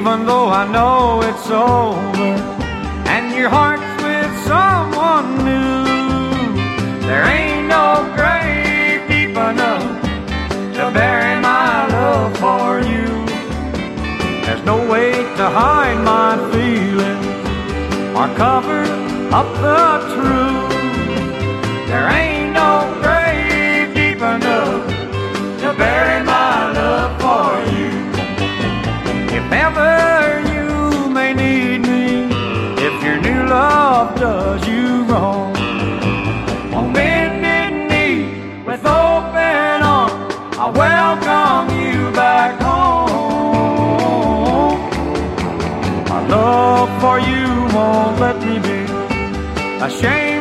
even though I know it's over and your heart's with someone new. There ain't no grave deep enough to bury my love for you. There's no way to hide my feelings or cover up the truth. There ain't no grave deep enough to bury my love for you. If ever you may need me, if your new love does you wrong, on bended knee with open arms, I welcome you back home. My love for you won't let me be ashamed